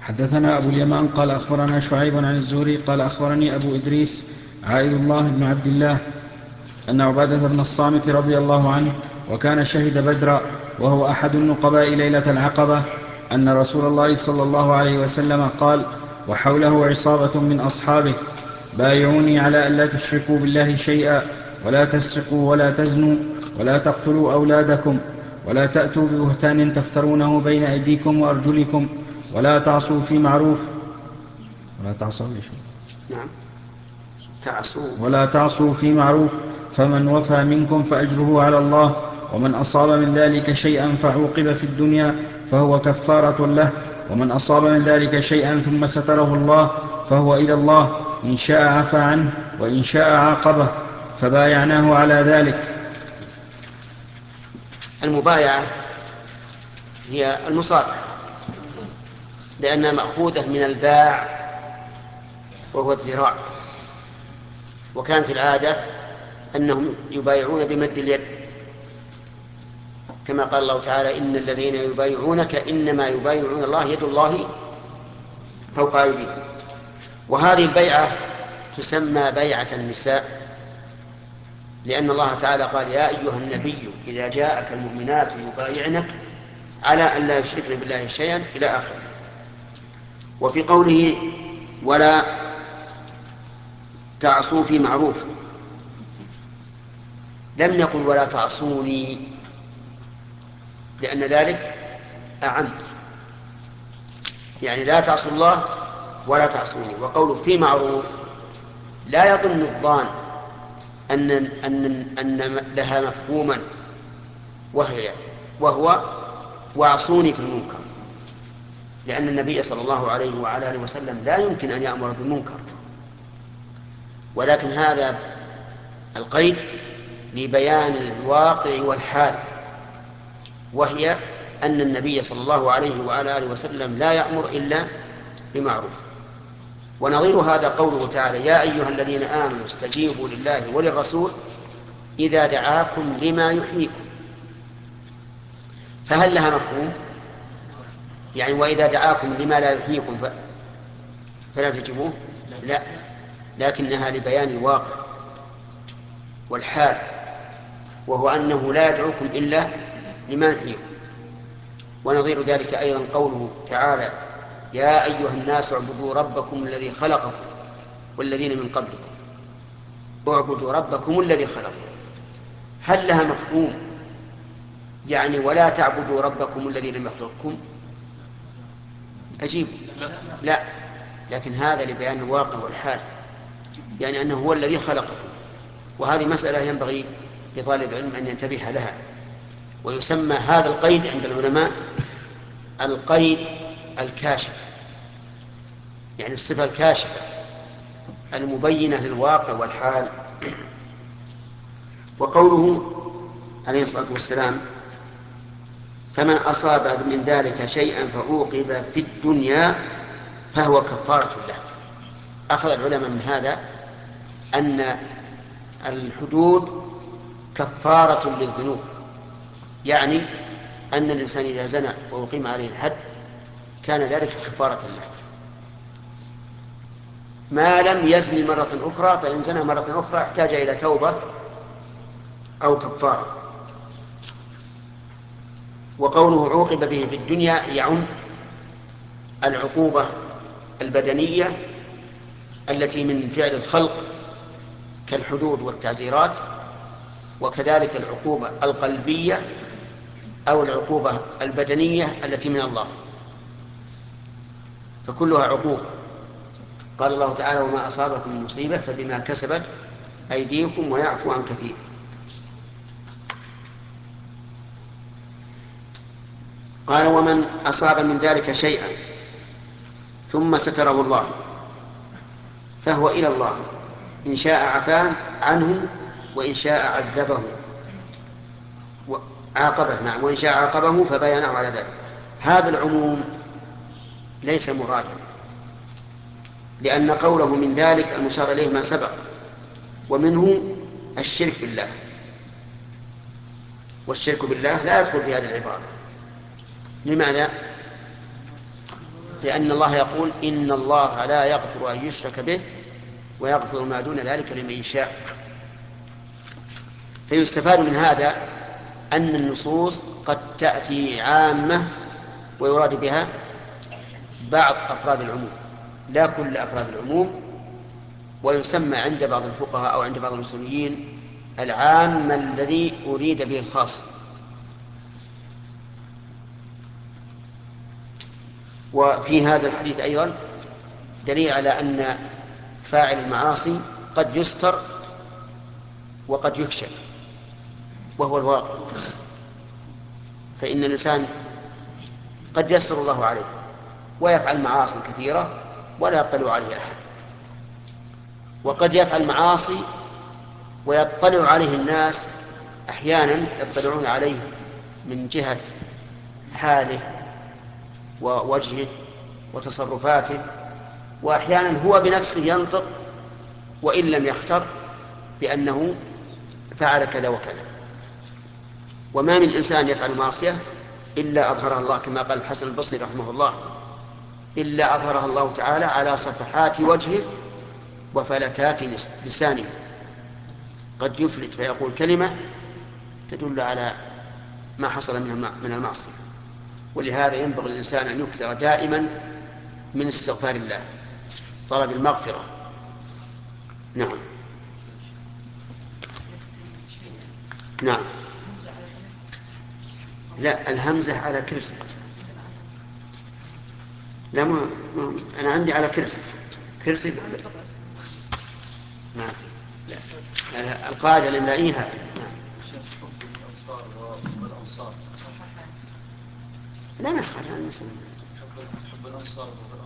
حدثنا أبو اليمان قال أخبرنا شعيب عن الزهري قال أخبرني أبو إدريس عائد الله بن عبد الله أن عبادة بن الصامت رضي الله عنه وكان شهد بدرا وهو أحد النقباء ليلة العقبة أن رسول الله صلى الله عليه وسلم قال وحوله عصابة من أصحابه بايعوني على أن لا تشركوا بالله شيئا ولا تسرقوا ولا تزنوا ولا تقتلوا أولادكم ولا تأتوا ببهتان تفترونه بين أيديكم وأرجلكم ولا تعصوا في معروف نعم ولا تعصوا في معروف فمن وفى منكم فأجره على الله ومن أصاب من ذلك شيئا فعوقب في الدنيا فهو كفارة له ومن أصاب من ذلك شيئا ثم ستره الله فهو إلى الله إن شاء عفى عنه وإن شاء عاقبه فبايعناه على ذلك. المبايعة هي المصافحة لأنها مأخوذة من الباع وهو الذراع، وكانت العادة أنهم يبايعون بمد اليد كما قال الله تعالى إن الذين يبايعونك إنما يبايعون الله يد الله فوق أيديهم. وهذه البيعة تسمى بيعة النساء لأن الله تعالى قال يا أيها النبي إذا جاءك المؤمنات يبايعنك على أن لا يشركن بالله شيئا إلى آخره. وفي قوله ولا تعصوا في معروف لم يقل ولا تعصوني لأن ذلك أعم، يعني لا تعصوا الله ولا تعصوني. وقوله في معروف لا يظن الظان أن لها مفهوما وهو واعصوني في المنكر، لأن النبي صلى الله عليه وعلى آله وسلم لا يمكن أن يأمر بالمنكر، ولكن هذا القيد لبيان الواقع والحال، وهي أن النبي صلى الله عليه وعلى آله وسلم لا يأمر إلا بمعروف. ونظير هذا قوله تعالى يا أيها الذين آمنوا استجيبوا لله وللرسول إذا دعاكم لما يحييكم، فهل لها مفهوم؟ يعني وإذا دعاكم لما لا يحييكم فلا تجيبوه؟ لا، لكنها لبيان الواقع والحال، وهو أنه لا يدعوكم إلا لما يحييكم. ونظير ذلك أيضا قوله تعالى يا أيها الناس اعبدوا ربكم الذي خلقكم والذين من قبلكم، اعبدوا ربكم الذي خلقكم، هل لها مفهوم يعني ولا تعبدوا ربكم الذي لم يخلقكم؟ أجيب لا، لكن هذا لبيان الواقع والحال، يعني أنه هو الذي خلقكم. وهذه مسألة ينبغي لطالب العلم أن ينتبه لها. ويسمى هذا القيد عند العلماء القيد الكاشف، يعني الصفة الكاشفة المبينة للواقع والحال. وقوله عليه الصلاة والسلام فمن أصاب من ذلك شيئا فعوقب في الدنيا فهو كفارة له، أخذ العلماء من هذا أن الحدود كفارة للذنوب، يعني أن الإنسان إذا زنى وأقيم عليه الحد كان ذلك كفارة له، ما لم يزن مرة أخرى، فإن زنى مرة أخرى احتاج إلى توبة أو كفارة. وقوله عوقب به في الدنيا يعم العقوبة البدنية التي من فعل الخلق كالحدود والتعزيرات، وكذلك العقوبة القلبية أو العقوبة البدنية التي من الله، فكلها عقوبة. قال الله تعالى وما أصابكم من مصيبة فبما كسبت أيديكم ويعفو عن كثير. قال ومن أصاب من ذلك شيئا ثم ستره الله فهو إلى الله إن شاء عفا عنه وإن شاء عذبه عاقبه، نعم، وإن شاء عاقبه فبايعنه على ذلك. هذا العموم ليس مرادا، لأن قوله من ذلك المشار إليه ما سبق، ومنه الشرك بالله، والشرك بالله لا يدخل في هذه العبارة. لماذا؟ لأن الله يقول إن الله لا يغفر أن يشرك به ويغفر ما دون ذلك لمن يشاء. فيستفاد من هذا أن النصوص قد تأتي عامة ويراد بها بعض أفراد العموم لا كل أفراد العموم، ويسمى عند بعض الفقهاء أو عند بعض الأصوليين العام الذي أريد به الخاص. وفي هذا الحديث أيضا دليل على أن فاعل المعاصي قد يستر وقد يكشف، وهو الواقع. فإن الإنسان قد يستر الله عليه ويفعل معاصي كثيرة ولا يطلع عليه أحد، وقد يفعل معاصي ويطلع عليه الناس، أحيانا يطلعون عليه من جهة حاله ووجهه وتصرفاته، وأحيانا هو بنفسه ينطق وإن لم يختر بأنه فعل كذا وكذا. وما من إنسان يفعل معصية إلا أظهرها الله، كما قال الحسن البصري رحمه الله: إلا أظهرها الله تعالى على صفحات وجهه وفلتات لسانه. قد يفلت فيقول كلمة تدل على ما حصل من المعصية. ولهذا ينبغي الإنسان أن يكثر دائما من استغفار الله، طلب المغفرة. نعم. نعم. لا، الهمزة على كرسي. لا، أنا عندي على كرسي ما لا. القاعدة الإملائية هكذا. نعم. لا نخرج عن المسلمين.